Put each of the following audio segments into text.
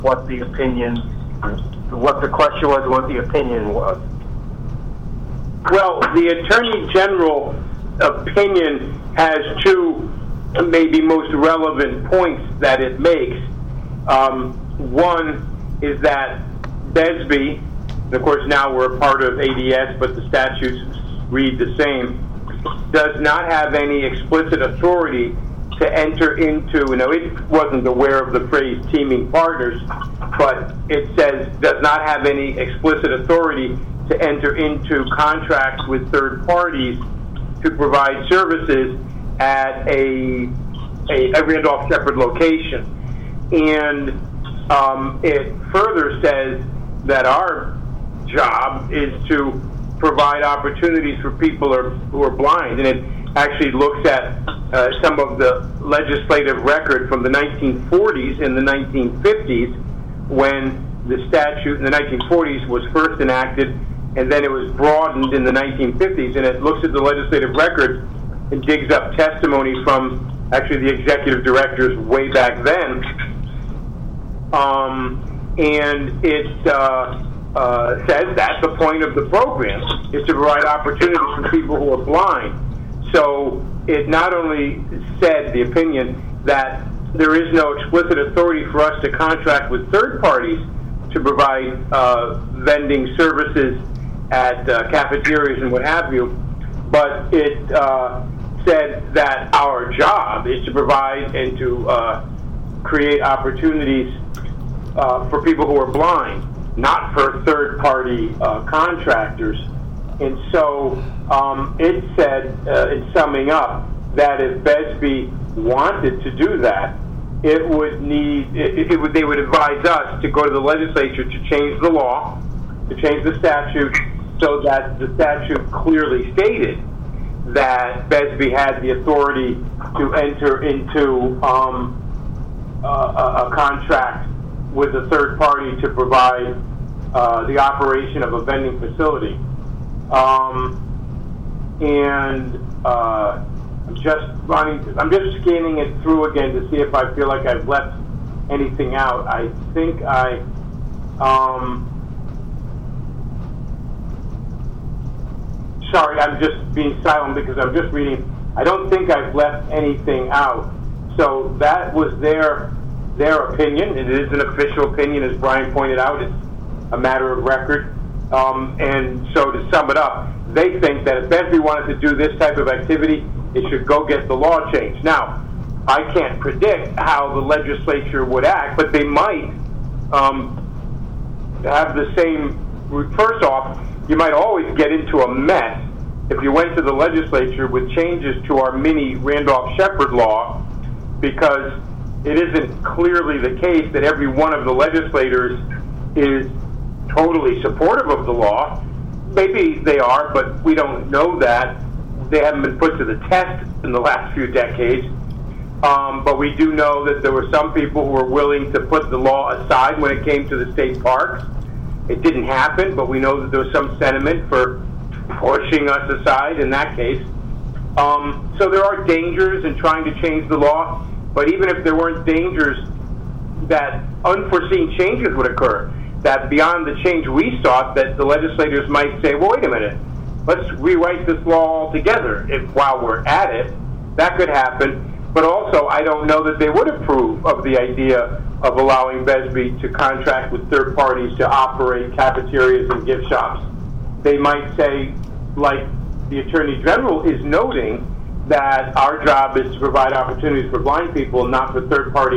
what the opinion, what the question was, what the opinion was. Well, the Attorney General opinion has two maybe most relevant points that it makes. One is that BESB, and of course now we're a part of ADS, but the statutes read the same, does not have any explicit authority to enter into, it wasn't aware of the phrase teaming partners, but it says does not have any explicit authority to enter into contracts with third parties to provide services at a Randolph-Sheppard location. And it further says that our job is to provide opportunities for people who are blind, and it actually looks at some of the legislative record from the 1940s and the 1950s, when the statute in the 1940s was first enacted, and then it was broadened in the 1950s, and it looks at the legislative record and digs up testimony from actually the executive directors way back then, and it says that the point of the program is to provide opportunities for people who are blind. So it not only said, the opinion, that there is no explicit authority for us to contract with third parties to provide vending services at cafeterias and what have you, but it said that our job is to provide and to create opportunities for people who are blind, not for third-party contractors. And so it said, in summing up, that if BESB wanted to do that, it would need, they would advise us to go to the legislature to change the law, to change the statute, so that the statute clearly stated that BESB had the authority to enter into a contract with a third party to provide the operation of a vending facility. I'm just scanning it through again to see if I feel like I've left anything out. I think sorry, I'm just being silent because I'm just reading. I don't think I've left anything out. So that was their opinion. It is an official opinion, as Brian pointed out. It's a matter of record. And so to sum it up, they think that if BESB wanted to do this type of activity, it should go get the law changed. Now, I can't predict how the legislature would act, but they might have the same. First off, you might always get into a mess if you went to the legislature with changes to our mini Randolph-Sheppard law, because it isn't clearly the case that every one of the legislators is totally supportive of the law. Maybe they are, but we don't know that. They haven't been put to the test in the last few decades. But we do know that there were some people who were willing to put the law aside when it came to the state parks. It didn't happen, but we know that there was some sentiment for pushing us aside in that case. So there are dangers in trying to change the law, but even if there weren't dangers, that unforeseen changes would occur, that beyond the change we sought, that the legislators might say, well, wait a minute, let's rewrite this law altogether while we're at it. That could happen. But also, I don't know that they would approve of the idea of allowing BESB to contract with third parties to operate cafeterias and gift shops. They might say, like the Attorney General is noting, that our job is to provide opportunities for blind people, not for third-party,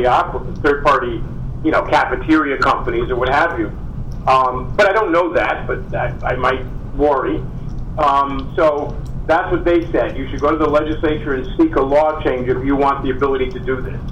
cafeteria companies or what have you. But I don't know that, but I might worry. So that's what they said. You should go to the legislature and seek a law change if you want the ability to do this.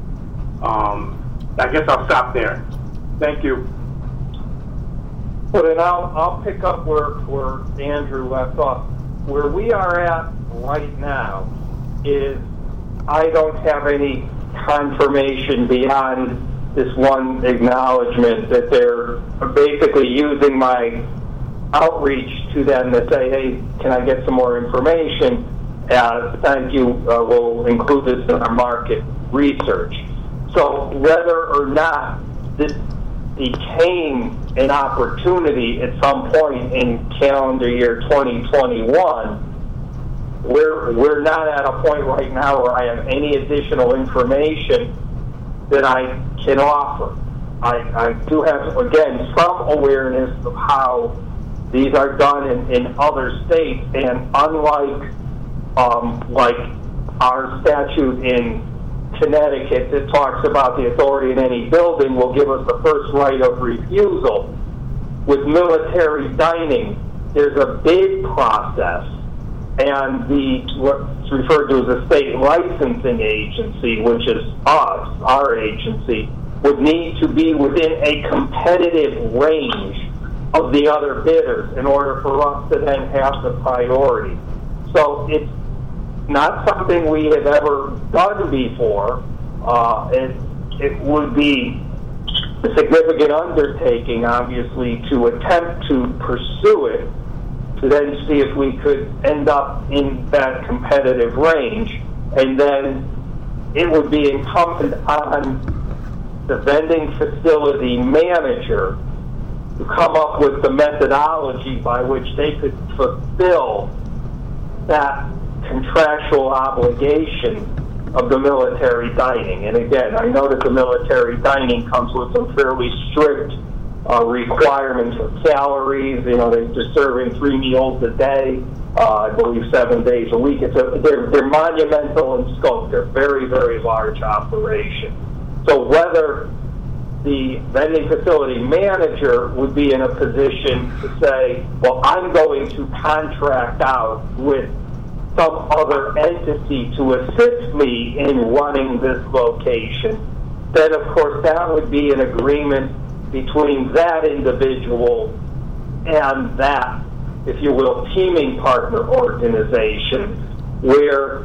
I guess I'll stop there. Thank you. Well, then I'll pick up where Andrew left off. Where we are at right now is I don't have any confirmation beyond this one acknowledgement that they're basically using my outreach to them to say, hey, can I get some more information? Thank you. We'll include this in our market research. So whether or not this became an opportunity at some point in calendar year 2021, we're not at a point right now where I have any additional information that I can offer. I do have, again, some awareness of how these are done in other states, and unlike like our statute in Connecticut that talks about the authority in any building will give us the first right of refusal, with military dining, there's a bid process, and what's referred to as a state licensing agency, which is us, our agency, would need to be within a competitive range of the other bidders in order for us to then have the priority. So it's not something we have ever done before. It would be a significant undertaking, obviously, to attempt to pursue it, to then see if we could end up in that competitive range. And then it would be incumbent on the vending facility manager to come up with the methodology by which they could fulfill that contractual obligation of the military dining. And again, I know that the military dining comes with some fairly strict requirements for calories. You know, they're serving 3 meals a day, I believe 7 days a week. They're monumental in scope. They're very, very large operations. So whether the vending facility manager would be in a position to say, well, I'm going to contract out with some other entity to assist me in running this location, then of course that would be an agreement between that individual and that, if you will, teaming partner organization, where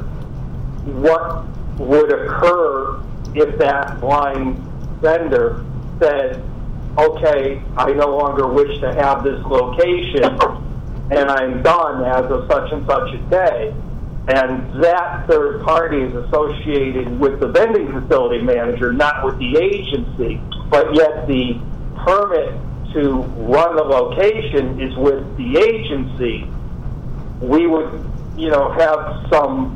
what would occur if that blind vendor said, okay, I no longer wish to have this location and I'm done as of such and such a day. And that third party is associated with the vending facility manager, not with the agency, but yet the permit to run the location is with the agency. We would, have some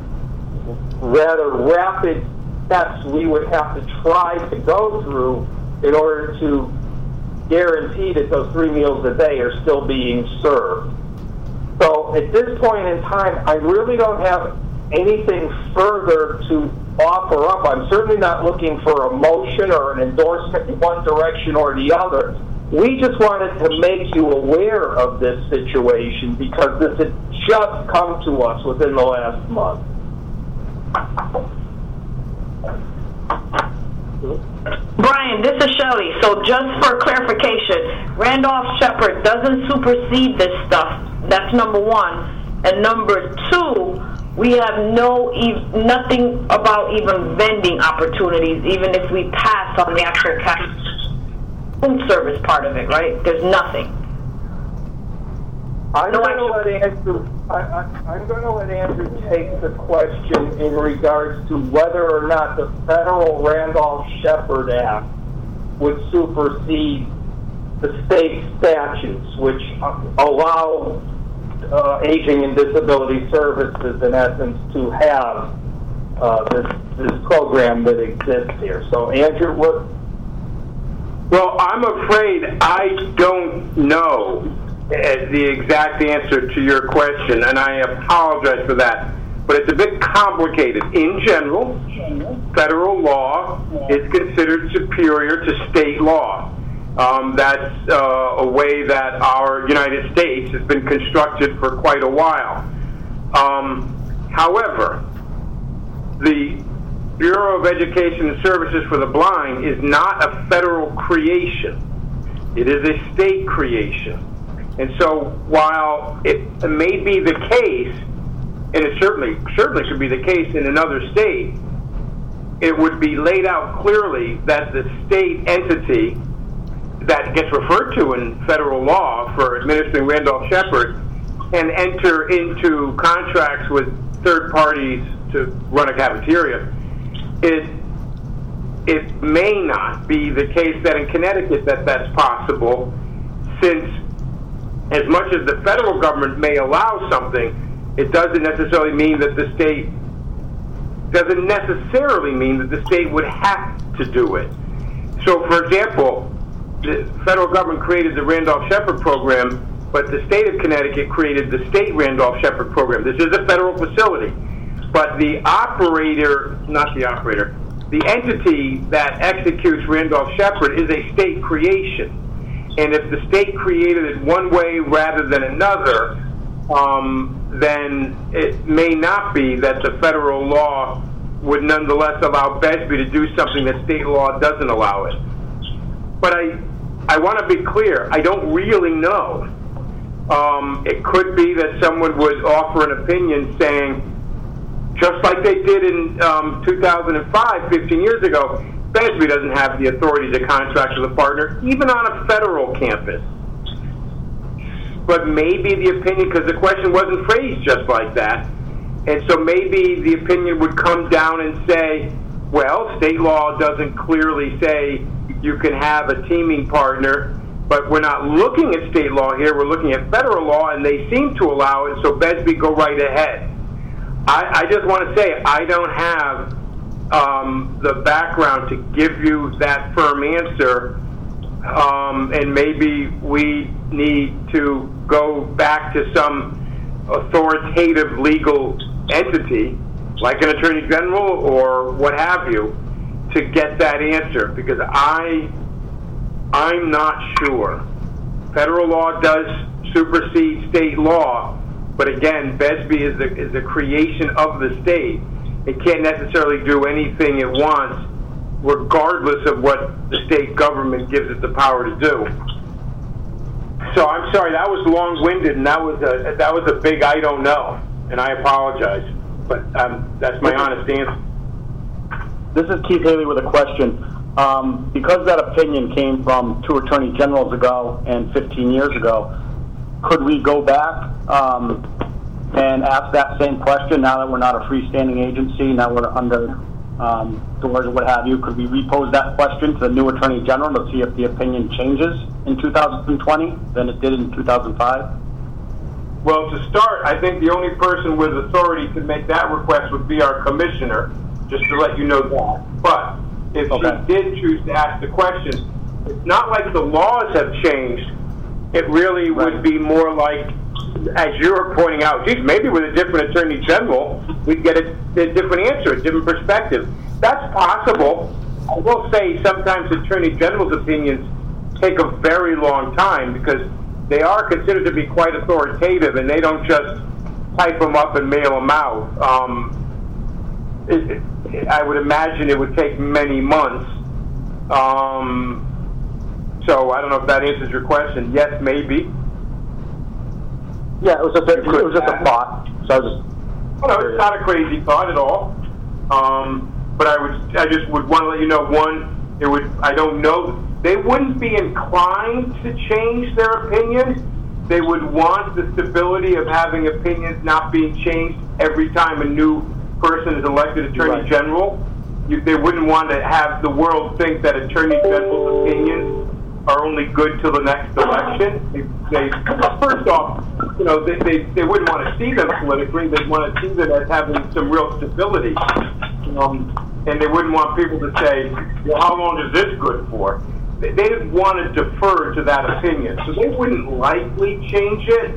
rather rapid steps we would have to try to go through in order to guarantee that those 3 meals a day are still being served. So at this point in time, I really don't have anything further to offer up. I'm certainly not looking for a motion or an endorsement in one direction or the other. We just wanted to make you aware of this situation because this had just come to us within the last month. Brian, this is Shelley. So just for clarification, Randolph-Sheppard doesn't supersede this stuff. That's number one. And number two, we have nothing about even vending opportunities, even if we pass on the actual food service part of it, right? There's nothing. I'm going to let Andrew take the question in regards to whether or not the federal Randolph-Sheppard Act would supersede the state statutes, which allow aging and disability services, in essence, to have this program that exists here. So, Andrew, what? Well, I'm afraid I don't know the exact answer to your question, and I apologize for that. But it's a bit complicated. In general, federal law is considered superior to state law. That's a way that our United States has been constructed for quite a while. However, the Bureau of Education and Services for the Blind is not a federal creation. It is a state creation. And so while it may be the case, and it certainly could be the case in another state, it would be laid out clearly that the state entity that gets referred to in federal law for administering Randolph-Sheppard can enter into contracts with third parties to run a cafeteria. it may not be the case that in Connecticut that's possible, since as much as the federal government may allow something, it doesn't necessarily mean that the state would have to do it. So, for example, the federal government created the Randolph-Shepard program, but the state of Connecticut created the state Randolph-Shepard program. This is a federal facility, but the entity that executes Randolph-Shepard is a state creation. And if the state created it one way rather than another, then it may not be that the federal law would nonetheless allow BESB to do something that state law doesn't allow it. But I want to be clear, I don't really know. It could be that someone would offer an opinion saying, just like they did in 2005, 15 years ago, BESB doesn't have the authority to contract with a partner, even on a federal campus. But maybe the opinion, because the question wasn't phrased just like that, and so maybe the opinion would come down and say, well, state law doesn't clearly say you can have a teaming partner, but we're not looking at state law here, we're looking at federal law, and they seem to allow it, so BESB, go right ahead. I just want to say, I don't have the background to give you that firm answer, and maybe we need to go back to some authoritative legal entity, like an attorney general or what have you, to get that answer, because I'm not sure. Federal law does supersede state law, but again, BESB is a creation of the state. It can't necessarily do anything it wants, regardless of what the state government gives it the power to do. So I'm sorry, that was long-winded, and that was a big I don't know, and I apologize, but that's my honest answer. This is Keith Haley with a question. Because that opinion came from 2 attorney generals ago and 15 years ago, could we go back and ask that same question now that we're not a freestanding agency, now we're under doors or what have you? Could we repose that question to the new attorney general to see if the opinion changes in 2020 than it did in 2005? Well, to start, I think the only person with authority to make that request would be our commissioner, just to let you know that. But if she did choose to ask the question, it's not like the laws have changed. It really would be more like, as you were pointing out, geez, maybe with a different attorney general, we'd get a different answer, a different perspective. That's possible. I will say sometimes attorney general's opinions take a very long time because they are considered to be quite authoritative, and they don't just type them up and mail them out. I would imagine it would take many months. So I don't know if that answers your question. Yes, maybe. Yeah, it was just a thought. So I was just. Well, no, it's not a crazy thought at all. But I just would want to let you know, one, I don't know, they wouldn't be inclined to change their opinion. They would want the stability of having opinions not being changed every time a new person is elected attorney general. They wouldn't want to have the world think that attorney general's opinions are only good till the next election. First off, they wouldn't want to see them politically. They'd want to see them as having some real stability. And they wouldn't want people to say, well, how long is this good for? They'd want to defer to that opinion. So they wouldn't likely change it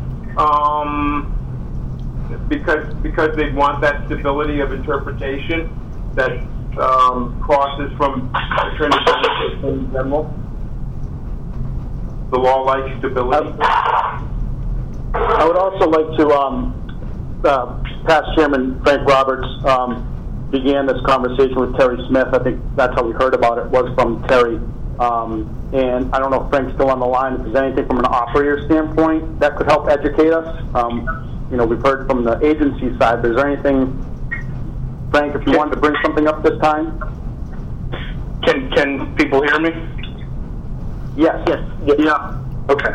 because they'd want that stability of interpretation that crosses from attorney general to attorney general. The law likes stability. I would also like to, past Chairman Frank Roberts began this conversation with Terry Smith. I think that's how we heard about it, was from Terry. And I don't know if Frank's still on the line. If there's anything from an operator standpoint that could help educate us. We've heard from the agency side, but is there anything, Frank, if you wanted to bring something up this time? Can people hear me? Yes. Yeah. Okay.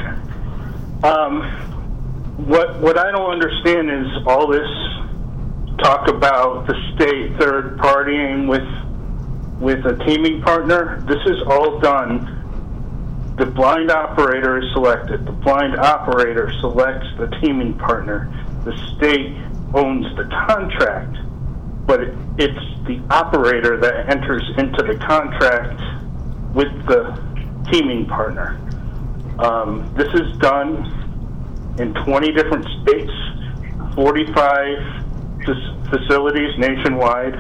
What I don't understand is all this talk about the state third partying with with a teaming partner, this is all done. The blind operator is selected. The blind operator selects the teaming partner. The state owns the contract, but it's the operator that enters into the contract with the teaming partner. This is done in 20 different states, 45 facilities nationwide.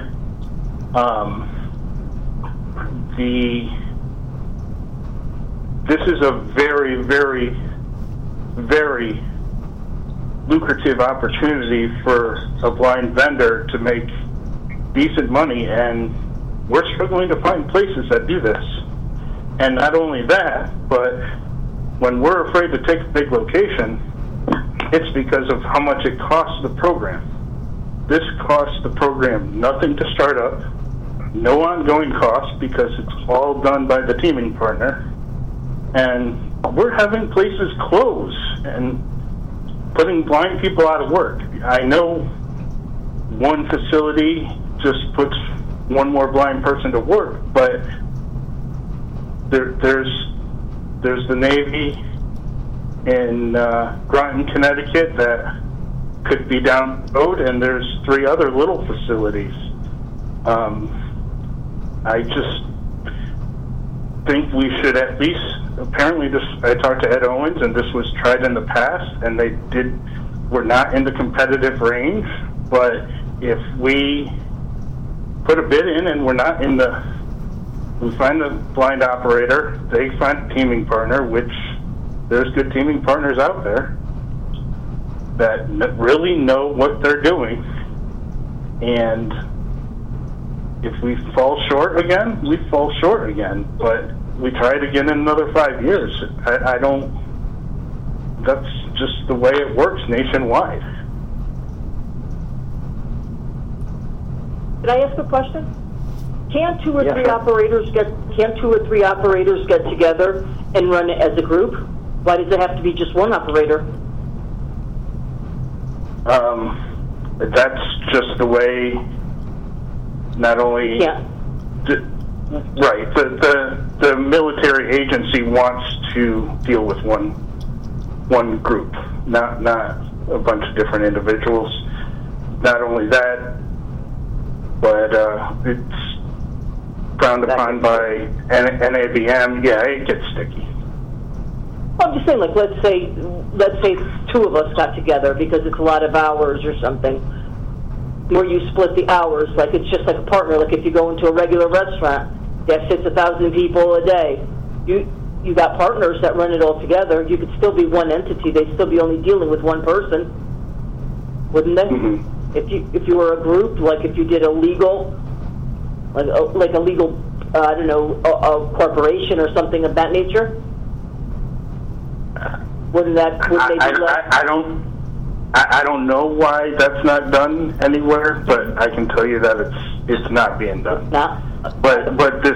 This is a very, very, very lucrative opportunity for a blind vendor to make decent money, and we're struggling to find places that do this. And not only that, but when we're afraid to take a big location, it's because of how much it costs the program. This costs the program nothing to start up, no ongoing costs because it's all done by the teaming partner. And we're having places close and putting blind people out of work. I know one facility just puts one more blind person to work, but there's the Navy in Groton, Connecticut that could be down the road, and there's 3 other little facilities. I just think we should at least, apparently I talked to Ed Owens, and this was tried in the past, and we're not in the competitive range, but if we put a bid in and we're not in we find the blind operator, they find a teaming partner, which there's good teaming partners out there that really know what they're doing, and if we fall short again, we fall short again, but we try it again in another 5 years. That's just the way it works nationwide. Can I ask a question? Can't two or three operators get together and run it as a group? Why does it have to be just one operator? That's just the way. Not only right, the military agency wants to deal with one group, not a bunch of different individuals. Not only that, but it's frowned upon by NABM. Yeah, it gets sticky. Well, I'm just saying, like, let's say 2 of us got together because it's a lot of hours or something, where you split the hours, like it's just like a partner. Like if you go into a regular restaurant that fits 1,000 people a day, you got partners that run it all together. You could still be one entity. They'd still be only dealing with one person, wouldn't they? Mm-hmm. If you were a group, like if you did a legal, I don't know, a corporation or something of that nature, wouldn't they be less? I don't know why that's not done anywhere, but I can tell you that it's not being done. It's not. But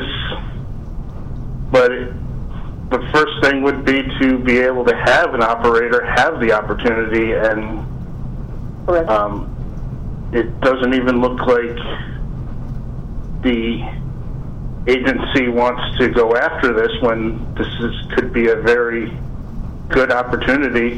the first thing would be to be able to have an operator have the opportunity, and it doesn't even look like the agency wants to go after this when could be a very good opportunity.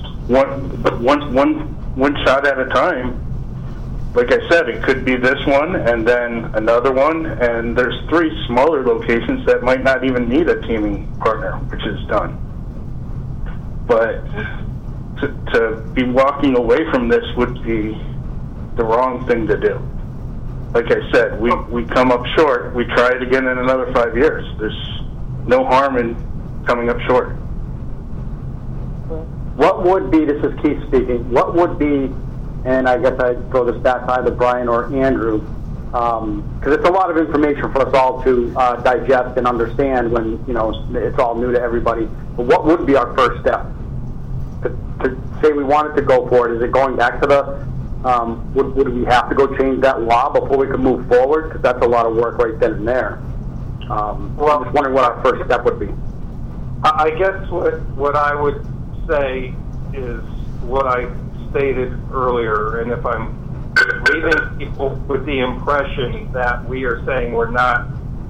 One shot at a time. Like I said, it could be this one and then another one, and there's 3 smaller locations that might not even need a teaming partner, which is done. But to be walking away from this would be the wrong thing to do. Like I said, we come up short, we try it again in another 5 years. There's no harm in coming up short. What would be, this is Keith speaking, what would be, and I guess I'd throw this back to either Brian or Andrew, because it's a lot of information for us all to digest and understand when, it's all new to everybody. But what would be our first step? To say we wanted to go for it, is it going back to the, would we have to go change that law before we could move forward? Because that's a lot of work right then and there. I'm just wondering what our first step would be. I guess what I would say is what I stated earlier, and if I'm leaving people with the impression that we are saying we're not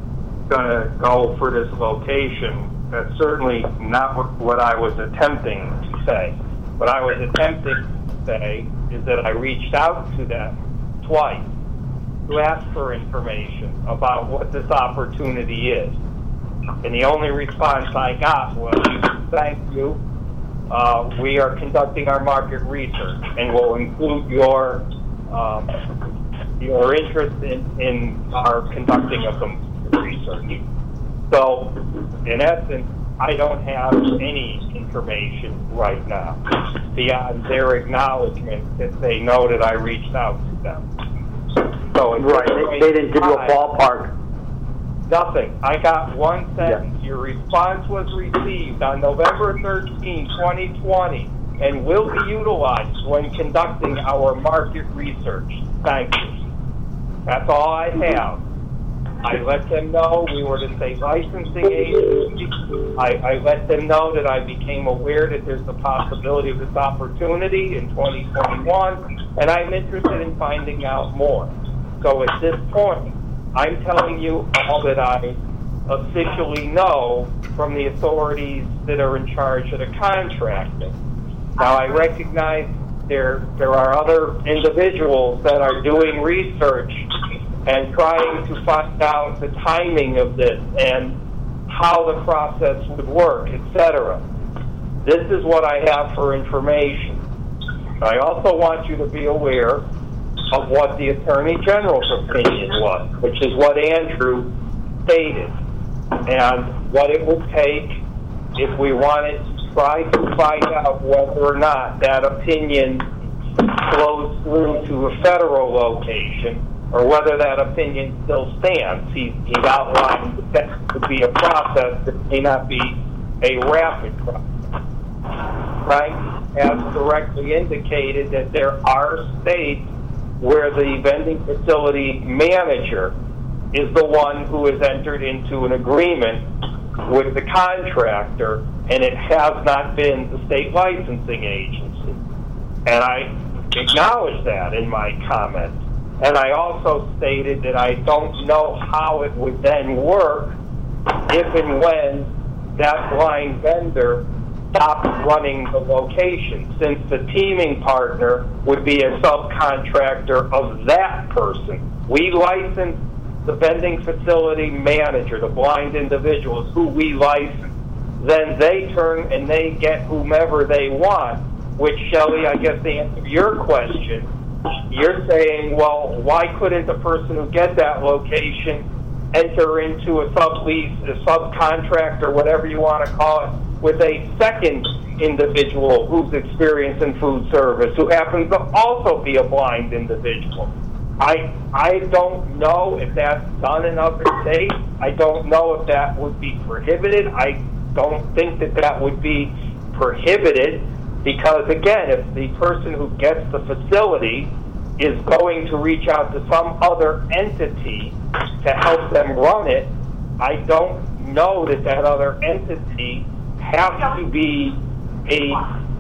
going to go for this location. That's certainly not what I was attempting to say. What I was attempting to say is that I reached out to them twice to ask for information about what this opportunity is. And the only response I got was, thank you, we are conducting our market research and will include your interest in our conducting of the research. So, in essence, I don't have any information right now beyond their acknowledgement that they know that I reached out to them. So Right, they didn't give you a ballpark. Nothing. I got one sentence. Yeah. Your response was received on November 13, 2020, and will be utilized when conducting our market research. Thank you. That's all I have. I let them know we were the state licensing agency. I let them know that I became aware that there's the possibility of this opportunity in 2021, and I'm interested in finding out more. So at this point, I'm telling you all that I officially know from the authorities that are in charge of the contracting. Now, I recognize there are other individuals that are doing research and trying to find out the timing of this and how the process would work, etc. This is what I have for information. I also want you to be aware of what the Attorney General's opinion was, which is what Andrew stated, and what it would take if we wanted to try to find out whether or not that opinion flows through to a federal location, or whether that opinion still stands. He's outlined that that would be a process that may not be a rapid process, right? As directly indicated, that there are states where the vending facility manager is the one who has entered into an agreement with the contractor, and it has not been the state licensing agency. And I acknowledge that in my comment. And I also stated that I don't know how it would then work if and when that blind vendor stopped running the location, since the teaming partner would be a subcontractor of that person. We license the vending facility manager, the blind individuals who we license. Then they turn and they get whomever they want, which, Shelley, I guess to answer your question, you're saying, well, why couldn't the person who gets that location enter into a sublease, a subcontract, or whatever you want to call it, with a second individual who's experienced in food service, who happens to also be a blind individual? I don't know if that's done in other states. I don't know if that would be prohibited. I don't think that that would be prohibited because, again, if the person who gets the facility is going to reach out to some other entity to help them run it, I don't know that that other entity has to be a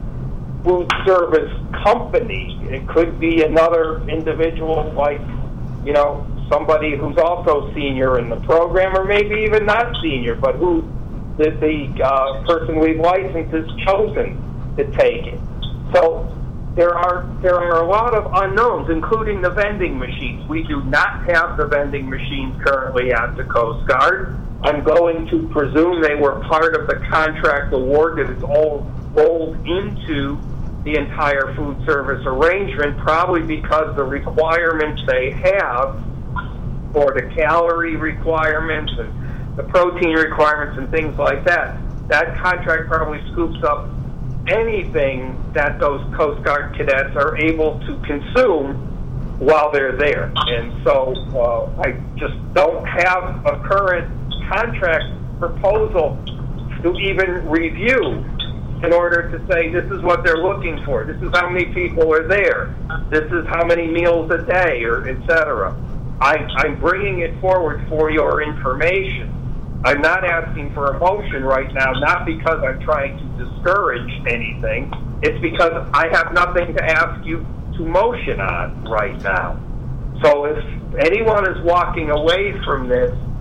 food service company. It could be another individual, like, you know, somebody who's also senior in the program, or maybe even not senior, but who the person we've licensed has chosen to take it. So there are a lot of unknowns, including the vending machines. We do not have the vending machines currently at the Coast Guard. I'm going to presume they were part of the contract award that is all rolled into the entire food service arrangement, probably because the requirements they have for the calorie requirements and the protein requirements and things like that, that contract probably scoops up anything that those Coast Guard cadets are able to consume while they're there. And so I just don't have a current contract proposal to even review in order to say this is what they're looking for, this is how many people are there, this is how many meals a day, or etc. I'm bringing it forward for your information. I'm not asking for a motion right now, not because I'm trying to discourage anything. It's because I have nothing to ask you to motion on right now. So if anyone is walking away from this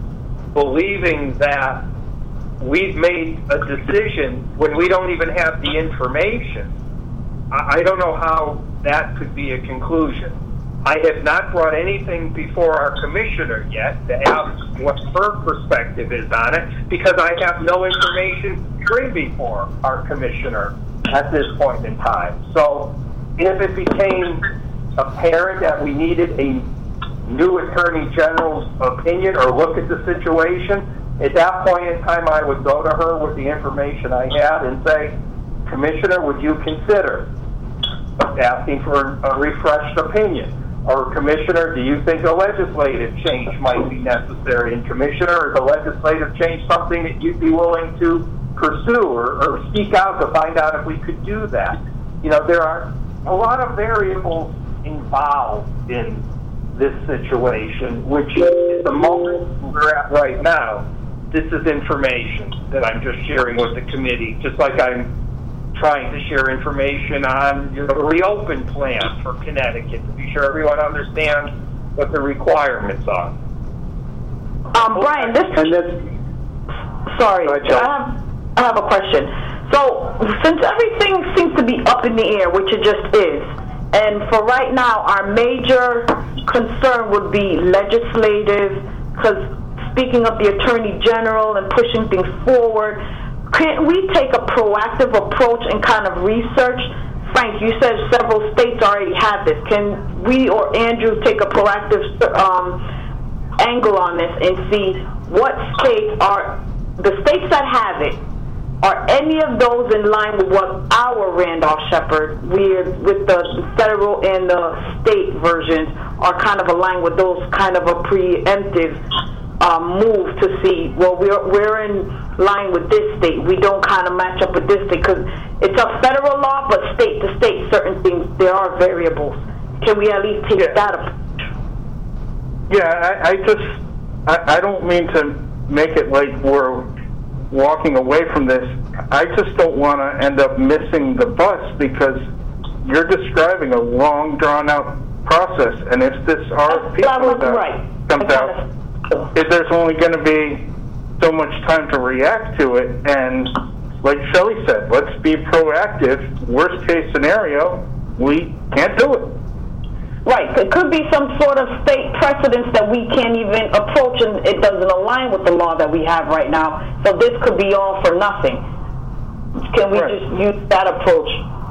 believing that we've made a decision when we don't even have the information. I don't know how that could be a conclusion. I have not brought anything before our commissioner yet to ask what her perspective is on it, because I have no information to bring before our commissioner at this point in time. So if it became apparent that we needed a new Attorney General's opinion or look at the situation, at that point in time I would go to her with the information I had and say, Commissioner, would you consider asking for a refreshed opinion? Or, Commissioner, do you think a legislative change might be necessary? And, Commissioner, is a legislative change something that you'd be willing to pursue or speak out to find out if we could do that? You know, there are a lot of variables involved in this situation, which at the moment we're at right now, this is information that I'm just sharing with the committee, just like I'm trying to share information on the reopen plan for Connecticut to be sure everyone understands what the requirements are. Brian, sorry, I have a question. So, since everything seems to be up in the air, which it just is, and for right now, our major concern would be legislative, because speaking of the Attorney General and pushing things forward, can't we take a proactive approach and kind of research? Frank, you said several states already have this. Can we or Andrew take a proactive angle on this and see what states are, the states that have it, are any of those in line with what our Randolph-Shepard, with the federal and the state versions, are kind of aligned with those kind of a preemptive move to see, well, we're in line with this state. We don't kind of match up with this state because it's a federal law, but state to state, certain things, there are variables. Can we at least take that approach? Yeah, I don't mean to make it like we're walking away from this. I just don't want to end up missing the bus because you're describing a long, drawn-out process, and if this RFP comes out, there's only going to be so much time to react to it, and like Shelley said, let's be proactive. Worst case scenario, we can't do it. Right. It could be some sort of state precedence that we can't even approach, and it doesn't align with the law that we have right now. So this could be all for nothing. Can we just use that approach?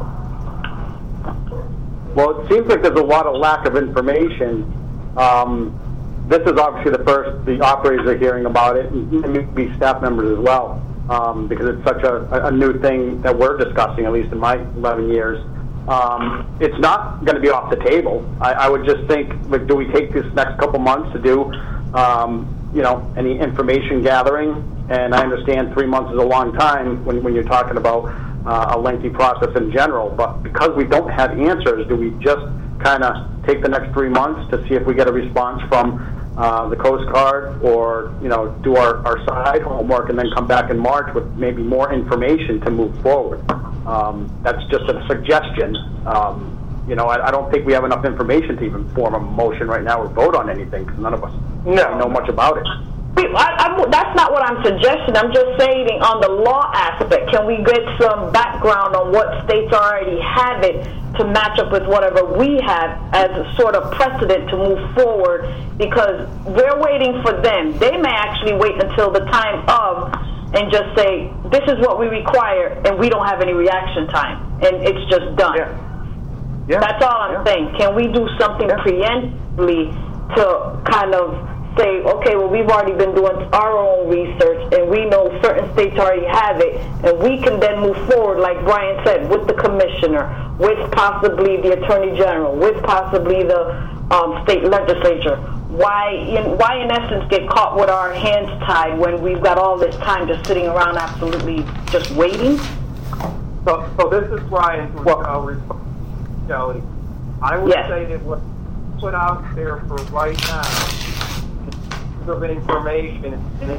Well, it seems like there's a lot of lack of information. This is obviously the first the operators are hearing about it, and maybe staff members as well, because it's such a new thing that we're discussing, at least in my 11 years. It's not going to be off the table. I would just think, like, do we take this next couple months to do, any information gathering? And I understand 3 months is a long time when you're talking about a lengthy process in general. But because we don't have answers, do we just kind of take the next 3 months to see if we get a response from the Coast Guard, or do our side homework and then come back in March with maybe more information to move forward? That's just a suggestion. I don't think we have enough information to even form a motion right now or vote on anything because none of us know much about it. That's not what I'm suggesting. I'm just saying on the law aspect, can we get some background on what states already have it to match up with whatever we have as a sort of precedent to move forward? Because we're waiting for them. They may actually wait until the time of and just say, this is what we require, and we don't have any reaction time, and it's just done. Yeah. That's all I'm saying. Can we do something preemptively to kind of say, okay, well, we've already been doing our own research, and we know certain states already have it, and we can then move forward, like Brian said, with the commissioner, with possibly the attorney general, with possibly the state legislature. Why in essence get caught with our hands tied when we've got all this time just sitting around absolutely just waiting? So this is Brian from Shelley. I would say that what's put out there for right now of information and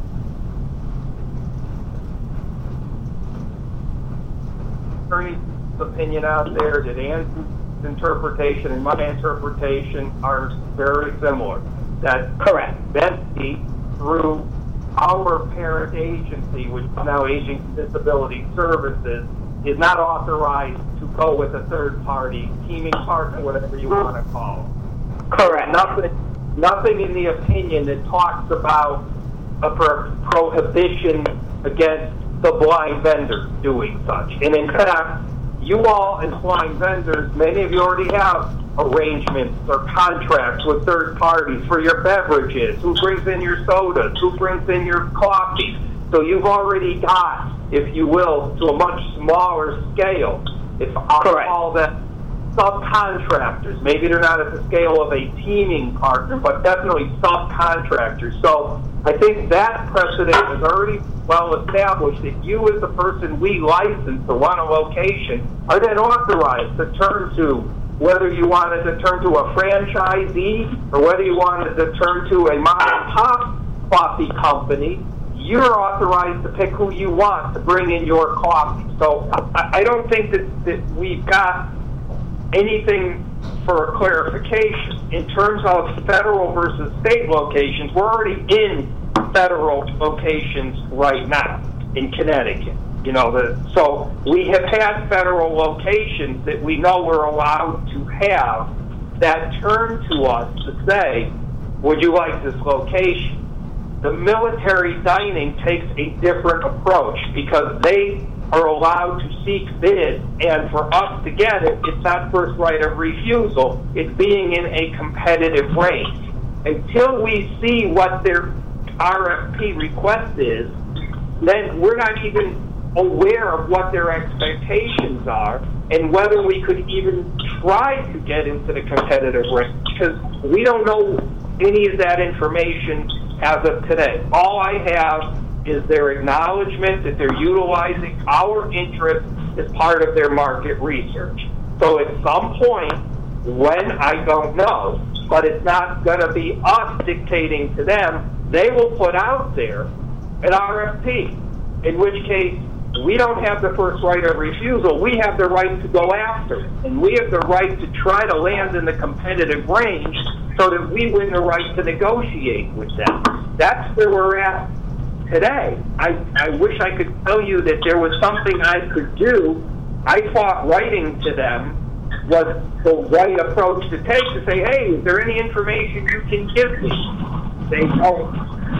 attorney's opinion out there, that Andrew's interpretation and my interpretation are very similar. That correct. Betsy through our parent agency, which is now Aging Disability Services, is not authorized to go with a third party, teaming partner, whatever you want to call it. Correct. Nothing in the opinion that talks about a prohibition against the blind vendor doing such. And in fact, you all as blind vendors, many of you already have arrangements or contracts with third parties for your beverages, who brings in your sodas, who brings in your coffee. So you've already got, if you will, to a much smaller scale, if I'll call them subcontractors. Maybe they're not at the scale of a teaming partner, but definitely subcontractors. So I think that precedent is already well established that you as the person we license to run a location are then authorized to turn to, whether you wanted to turn to a franchisee or whether you wanted to turn to a mom and pop coffee company, you're authorized to pick who you want to bring in your coffee. So I don't think that we've got anything for clarification. In terms of federal versus state locations, we're already in federal locations right now in Connecticut. So we have had federal locations that we know we're allowed to have that turn to us to say, would you like this location? The military dining takes a different approach because they are allowed to seek bids, and for us to get it, it's not first right of refusal, it's being in a competitive range. Until we see what their RFP request is, then we're not even aware of what their expectations are and whether we could even try to get into the competitive range, because we don't know any of that information as of today. All I have is their acknowledgement that they're utilizing our interest as part of their market research. So at some point, when I don't know, but it's not going to be us dictating to them, they will put out there an RFP, in which case we don't have the first right of refusal. We have the right to go after it, and we have the right to try to land in the competitive range so that we win the right to negotiate with them. That's where we're at today. I wish I could tell you that there was something I could do. I thought writing to them was the right approach to take, to say, hey, is there any information you can give me? They don't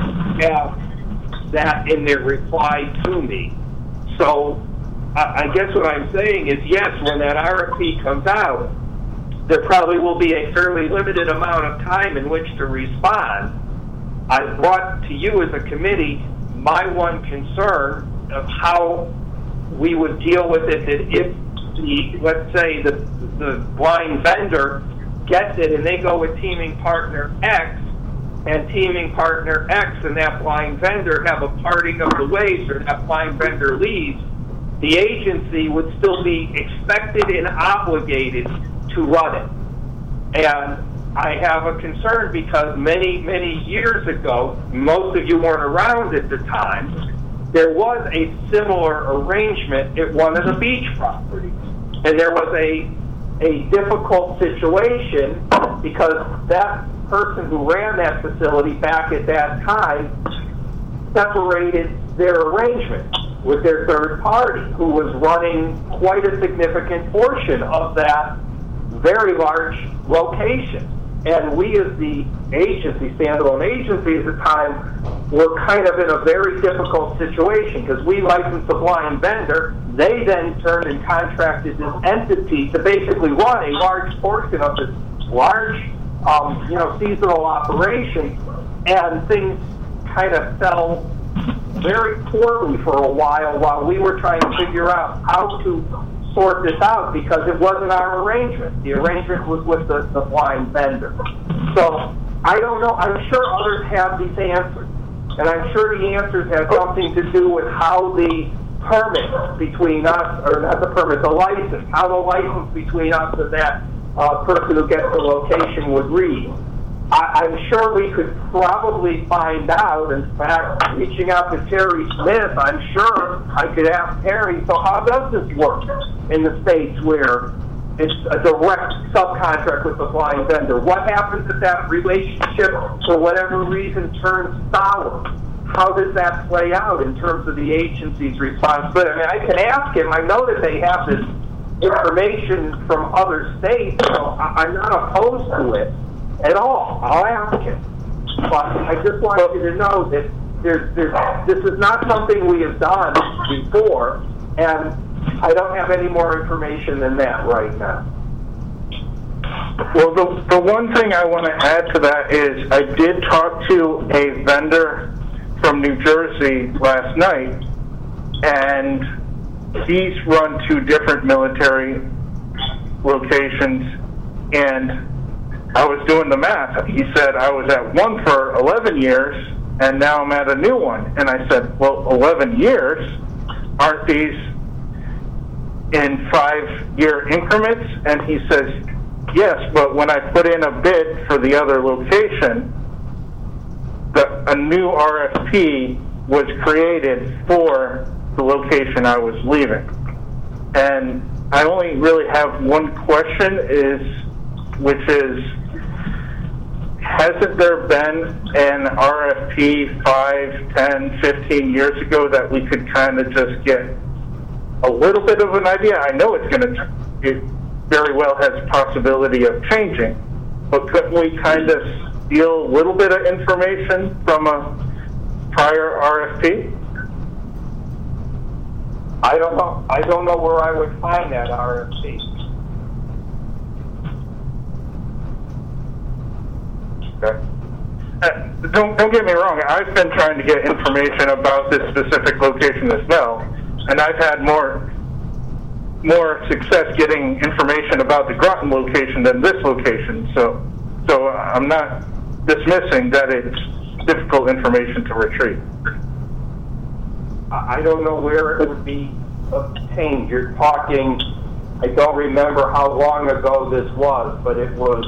have that in their reply to me. So I guess what I'm saying is, yes, when that RFP comes out, there probably will be a fairly limited amount of time in which to respond. I brought to you as a committee my one concern of how we would deal with it, that if let's say the blind vendor gets it and they go with teaming partner X, and teaming partner X and that blind vendor have a parting of the ways, or that blind vendor leaves, the agency would still be expected and obligated to run it. And I have a concern because many, many years ago, most of you weren't around at the time, there was a similar arrangement at one of the beach properties. And there was a difficult situation because that person who ran that facility back at that time separated their arrangement with their third party, who was running quite a significant portion of that very large location. And we as the agency, standalone agency at the time, were kind of in a very difficult situation because we licensed a blind vendor. They then turned and contracted this entity to basically run a large portion of this large seasonal operation, and things kind of fell very poorly for a while we were trying to figure out how to sort this out, because it wasn't our arrangement. The arrangement was with the blind vendor. So I don't know. I'm sure others have these answers, and I'm sure the answers have something to do with how the permit between us, or not the permit, the license, how the license between us and that person who gets the location would read. I'm sure we could probably find out. In fact, reaching out to Terry Smith, I'm sure I could ask Terry, so how does this work in the states where it's a direct subcontract with the blind vendor. What happens if that relationship, for whatever reason, turns sour? How does that play out in terms of the agency's responsibility? I mean, I can ask him. I know that they have this information from other states, so I'm not opposed to it at all. I'll ask him. But I just want you to know that this is not something we have done before, and I don't have any more information than that right now. Well, the one thing I want to add to that is I did talk to a vendor from New Jersey last night, and he's run 2 different military locations, and I was doing the math. He said I was at one for 11 years, and now I'm at a new one. And I said, well, 11 years? Aren't these in 5-year increments? And he says, yes, but when I put in a bid for the other location, a new RFP was created for the location I was leaving. And I only really have one question, which is, hasn't there been an RFP 5, 10, 15 years ago that we could kind of just get a little bit of an idea? I know it very well has possibility of changing, but couldn't we kind of steal a little bit of information from a prior RFP? I don't know. I don't know where I would find that RFP. Okay. Don't get me wrong. I've been trying to get information about this specific location as well, and I've had more success getting information about the Groton location than this location. So I'm not dismissing that it's difficult information to retrieve. I don't know where it would be obtained. You're talking, I don't remember how long ago this was, but it was,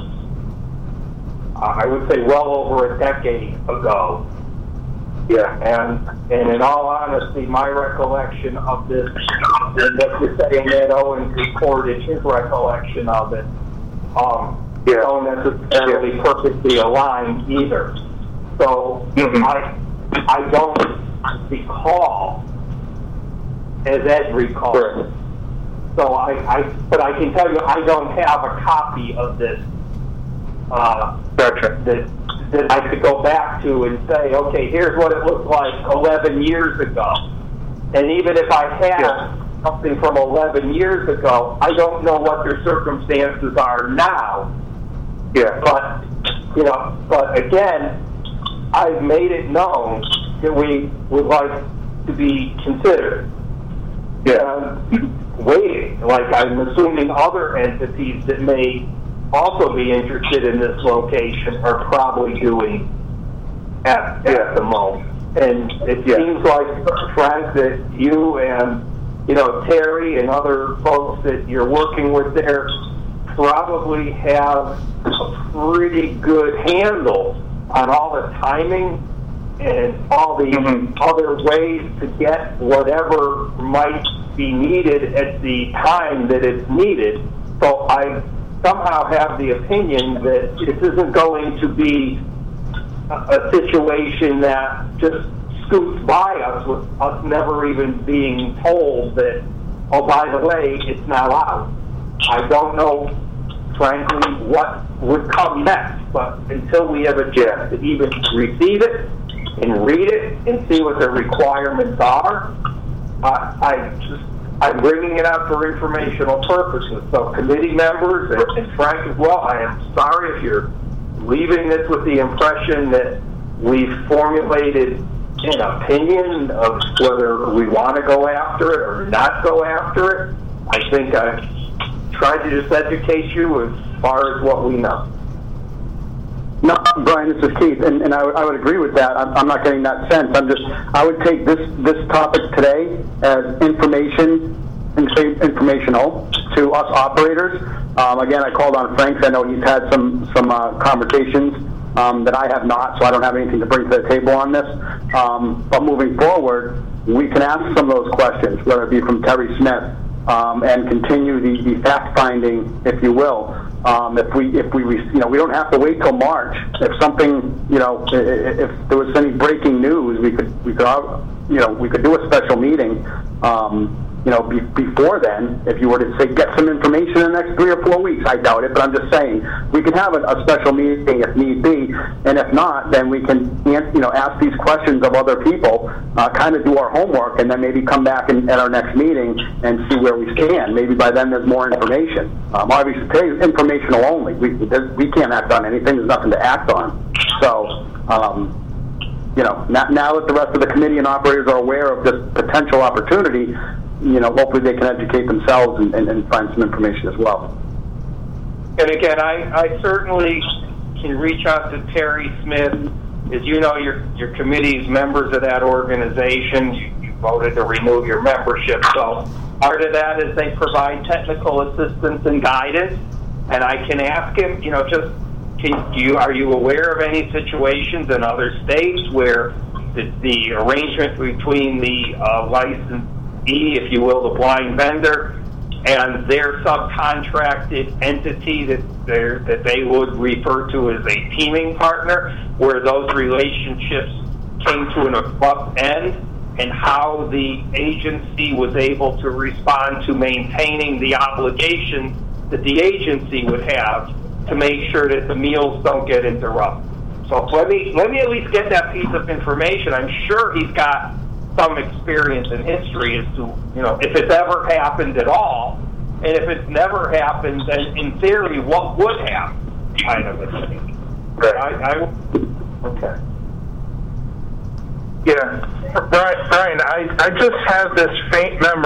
I would say, well over a decade ago. Yeah. And in all honesty, my recollection of this, and what you're saying that Owen recorded his recollection of it, don't necessarily perfectly aligned either. So I don't recall as Ed recalls. Right. So but I can tell you, I don't have a copy of this. Gotcha. That I could go back to and say, okay, here's what it looked like 11 years ago. And even if I had something from 11 years ago, I don't know what their circumstances are now. Yeah. But again, I've made it known that we would like to be considered. Yeah. Waiting, like I'm assuming other entities that may also be interested in this location are probably doing at the moment. And it seems like, Frank, that you and Terry and other folks that you're working with there probably have a pretty good handle on all the timing and all the other ways to get whatever might be needed at the time that it's needed. So I somehow have the opinion that this isn't going to be a situation that just scoots by us with us never even being told that, oh, by the way, it's now out. I don't know, frankly, what would come next, but until we have a chance to even receive it and read it and see what the requirements are, I'm bringing it up for informational purposes. So committee members and Frank as well, I am sorry if you're leaving this with the impression that we've formulated an opinion of whether we want to go after it or not go after it. I think I tried to just educate you as far as what we know. No, Brian, this is Keith, and I would agree with that. I'm not getting that sense. I would take this topic today as informational to us operators. Again, I called on Frank. I know he's had some conversations that I have not, so I don't have anything to bring to the table on this. But moving forward, we can ask some of those questions, whether it be from Terry Smith and continue the fact finding, if you will. If we we don't have to wait till March. If something, if there was any breaking news, we could do a special meeting. Before then, if you were to say get some information in the next 3 or 4 weeks, I doubt it, but I'm just saying we can have a special meeting if need be, and if not, then we can ask these questions of other people, kind of do our homework, and then maybe come back at our next meeting and see where we stand. Maybe by then there's more information. Obviously, today is informational only. We can't act on anything. There's nothing to act on. So. Now that the rest of the committee and operators are aware of this potential opportunity, hopefully they can educate themselves and find some information as well. And again, I certainly can reach out to Terry Smith. As you know, your committee's members of that organization. You voted to remove your membership. So part of that is they provide technical assistance and guidance. And I can ask him, are you aware of any situations in other states where the arrangement between the licensee, if you will, the blind vendor, and their subcontracted entity that they would refer to as a teaming partner, where those relationships came to an abrupt end, and how the agency was able to respond to maintaining the obligation that the agency would have to make sure that the meals don't get interrupted. So let me at least get that piece of information. I'm sure he's got some experience and history as to, if it's ever happened at all, and if it's never happened, then in theory, what would happen, kind of a thing. Right. Okay. Yeah. Brian, I just have this faint memory